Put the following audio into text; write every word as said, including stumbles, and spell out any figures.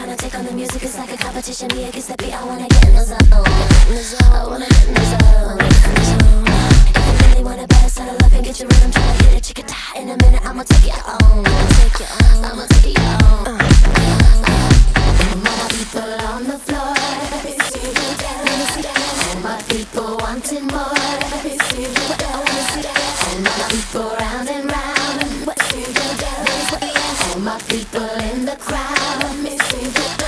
wanna take on the music, it's like a competition. Me against the beat, I wanna get in the zone. I wanna get in the zone. If you really wanna better, settle up and get your rhythm. Tryna hit it, chickata. In a minute, I'ma take it on. Take it on. I'ma take it on. All my people on the floor. Let me see that. All my people wanting more. Let me see that. I wanna see that. All my people round and round. What see that? All my people in the crowd. Let me see that.